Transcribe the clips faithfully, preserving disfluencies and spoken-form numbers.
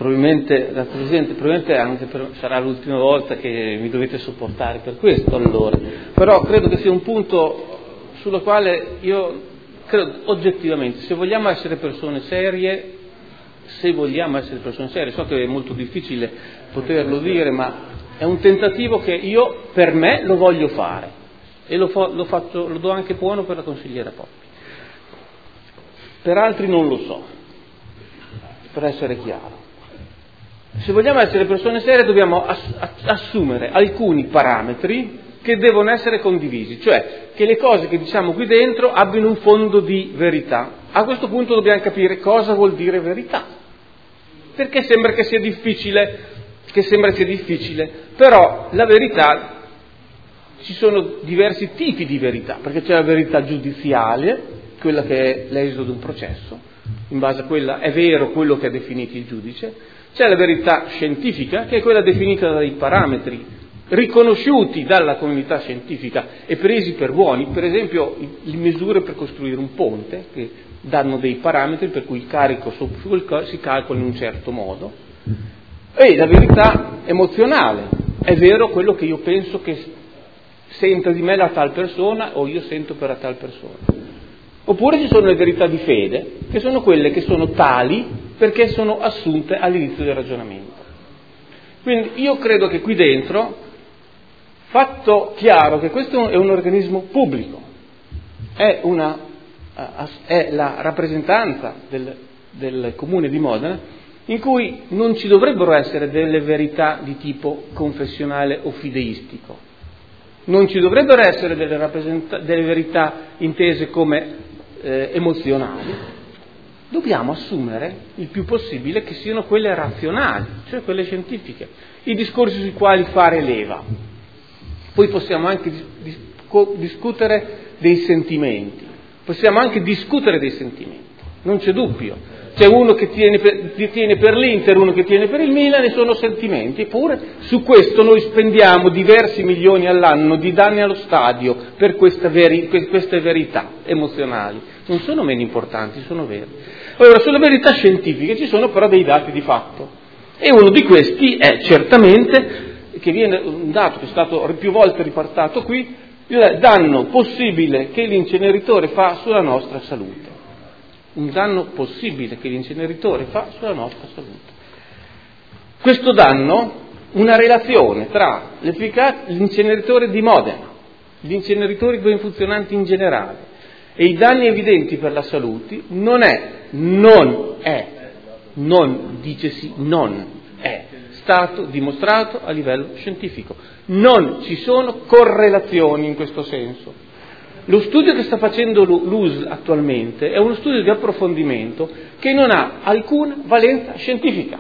probabilmente, da Presidente, probabilmente anche per, sarà l'ultima volta che mi dovete sopportare per questo allora, però credo che sia un punto sulla quale io credo oggettivamente, se vogliamo essere persone serie, se vogliamo essere persone serie, so che è molto difficile poterlo dire, ma è un tentativo che io per me lo voglio fare e lo, fa, lo, faccio, lo do anche buono per la consigliera Poppi. Per altri non lo so, per essere chiaro. Se vogliamo essere persone serie dobbiamo ass- assumere alcuni parametri che devono essere condivisi, cioè che le cose che diciamo qui dentro abbiano un fondo di verità. A questo punto dobbiamo capire cosa vuol dire verità, perché sembra che sia difficile, che sembra sia difficile, però la verità, ci sono diversi tipi di verità, perché c'è la verità giudiziale, quella che è l'esito di un processo, in base a quella è vero quello che ha definito il giudice, c'è la verità scientifica, che è quella definita dai parametri riconosciuti dalla comunità scientifica e presi per buoni, per esempio le misure per costruire un ponte, che danno dei parametri per cui il carico sul corpo si calcola in un certo modo, e la verità emozionale, è vero quello che io penso che senta di me la tal persona o io sento per la tal persona. Oppure ci sono le verità di fede, che sono quelle che sono tali perché sono assunte all'inizio del ragionamento. Quindi io credo che qui dentro, fatto chiaro che questo è un organismo pubblico, è, una, è la rappresentanza del, del Comune di Modena, in cui non ci dovrebbero essere delle verità di tipo confessionale o fideistico, non ci dovrebbero essere delle, rappresenta- delle verità intese come eh, emozionali, dobbiamo assumere il più possibile che siano quelle razionali, cioè quelle scientifiche, i discorsi sui quali fare leva. Poi possiamo anche dis- dis- co- discutere dei sentimenti, possiamo anche discutere dei sentimenti, non c'è dubbio. C'è uno che tiene per, tiene per l'Inter, uno che tiene per il Milan, e sono sentimenti, eppure su questo noi spendiamo diversi milioni all'anno di danni allo stadio per questa veri, queste verità emozionali. Non sono meno importanti, sono veri. Allora, sulle verità scientifiche ci sono però dei dati di fatto, e uno di questi è certamente, che viene un dato che è stato più volte riportato qui, il danno possibile che l'inceneritore fa sulla nostra salute. Un danno possibile che l'inceneritore fa sulla nostra salute. Questo danno, una relazione tra l'inceneritore di Modena, gli inceneritori ben funzionanti in generale, e i danni evidenti per la salute, non è, non è, non, dicesi non è stato dimostrato a livello scientifico. Non ci sono correlazioni in questo senso. Lo studio che sta facendo l'U S L attualmente è uno studio di approfondimento che non ha alcuna valenza scientifica.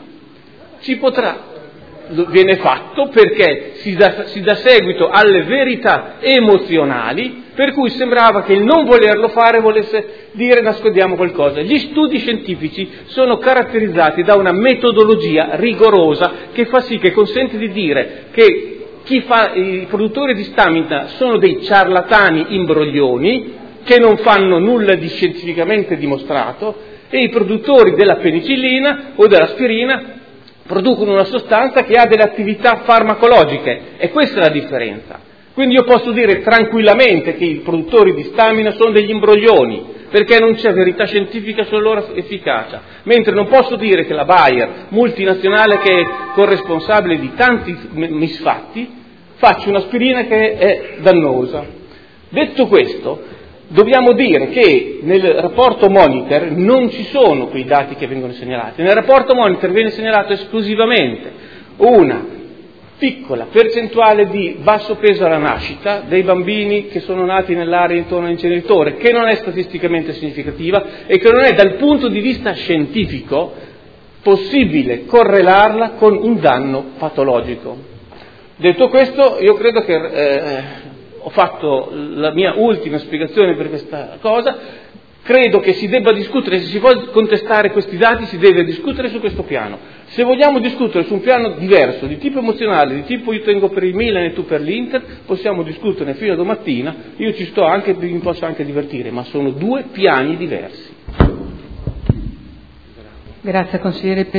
Ci potrà, viene fatto perché si dà, si dà seguito alle verità emozionali, per cui sembrava che il non volerlo fare volesse dire nascondiamo qualcosa. Gli studi scientifici sono caratterizzati da una metodologia rigorosa che fa sì che consente di dire che chi fa, i produttori di stamina sono dei ciarlatani imbroglioni che non fanno nulla di scientificamente dimostrato, e i produttori della penicillina o dell'aspirina producono una sostanza che ha delle attività farmacologiche, e questa è la differenza. Quindi io posso dire tranquillamente che i produttori di stamina sono degli imbroglioni, perché non c'è verità scientifica sulla loro efficacia, mentre non posso dire che la Bayer, multinazionale che è corresponsabile di tanti misfatti, faccia un'aspirina che è dannosa. Detto questo, dobbiamo dire che nel rapporto Monitor non ci sono quei dati che vengono segnalati. Nel rapporto Monitor viene segnalato esclusivamente una piccola percentuale di basso peso alla nascita dei bambini che sono nati nell'area intorno all'inceneritore, che non è statisticamente significativa e che non è dal punto di vista scientifico possibile correlarla con un danno patologico. Detto questo, io credo che eh, ho fatto la mia ultima spiegazione per questa cosa. Credo che si debba discutere, se si vuole contestare questi dati si deve discutere su questo piano. Se vogliamo discutere su un piano diverso, di tipo emozionale, di tipo io tengo per il Milan e tu per l'Inter, possiamo discuterne fino a domattina, io ci sto anche, mi posso anche divertire, ma sono due piani diversi. Grazie consigliere.